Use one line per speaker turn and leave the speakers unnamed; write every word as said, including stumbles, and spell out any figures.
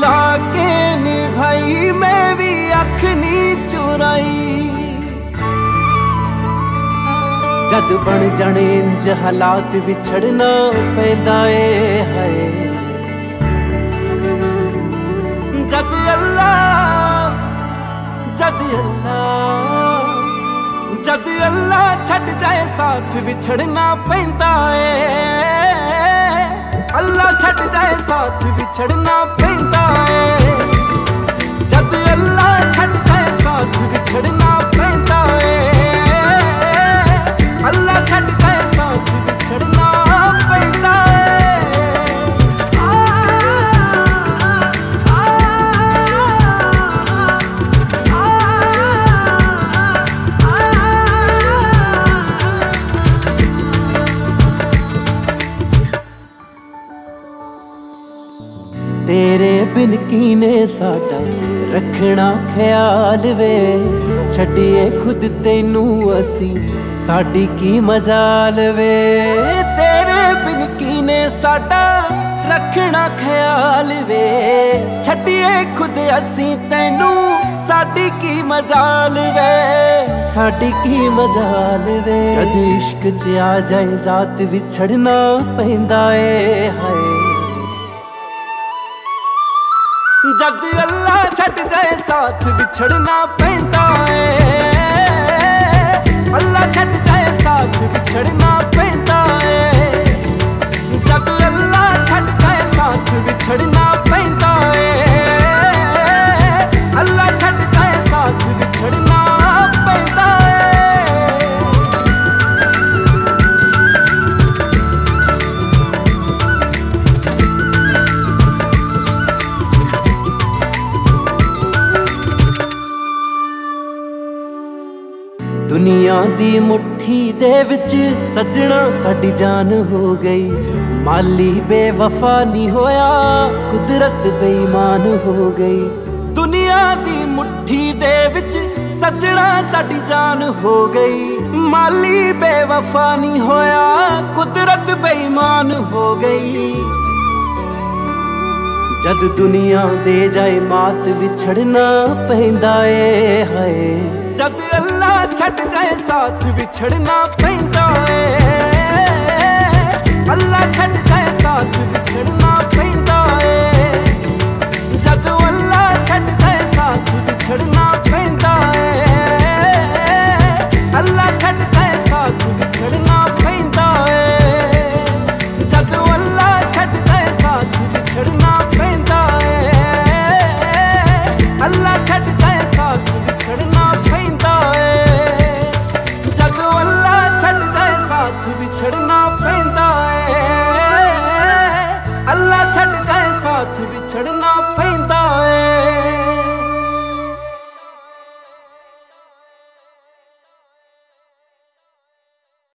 लगा के निभाई मैं भी अख नी चुराई। जद बन जाने इंज हालात विछड़ना पैंदा ए हाय। जद अल्लाह जद अल्लाह जद अल्लाह छड़ जाए साथ विछड़ना पैंदा ए। अल्लाह छड़ जाए साथ विछड़ना पैंदा ए। जद अल्लाह छड़ जाए साथ विछड़ना पैंदा ए। अल्लाह छड़ जाए साथ विछड़ना पैंदा ए। तेरे बिन कीने साडा रखना ख्याल वे। छड्डिए खुद तेनू असी साडी की मजाल वे। तेरे बिन कीने साडा रखना ख्याल वे। छड्डिए खुद असी तेनू साडी की मजाल वे। साडी की मजाल वे। जद इश्क च आ जाए जात विछड़ना पैंदा ए हाय। जद अल्लाह छड़ जाए साथ विछड़ना पैंदा ए। अल्लाह छड़ जाए साथ विछड़ना पैंदा ए। जद अल्लाह छड़ जाए साथ विछड़ना पैंदा ए। अल्लाह छड़ जाए साथ विछड़ना पैंदा ए। दुनिया दी मुट्ठी दे विच सजना साडी जान हो गई। माली बेवफा नहीं होया कुदरत बेईमान हो गई। दुनिया दी मुट्ठी दे विच सजना साडी जान हो गई। माली बेवफा नहीं होया कुदरत बेईमान हो गई। जद दुनिया दे जाए मात विछड़ना पैंदा ए हाय। जद अल्लाह छड़ जाए साथ विछड़ना पैंदा ए। अल्लाह छड़ जाए साथ विछड़ना पैंदा ए। जद अल्लाह छड़ जाए साथ विछड़ना पैंदा ए। अल्लाह छड़ जाए साथ विछड़ना पैंदा ए। जद अल्लाह छड़ जाए साथ विछड़ना पैंदा ए। अल्लाह छड़ जाए साथ विछड़ना पैंदा ए। जद अल्लाह छड़ जाए साथ विछड़ना पैंदा ए। अल्लाह छड़ जाए साथ विछड़ना पैंदा।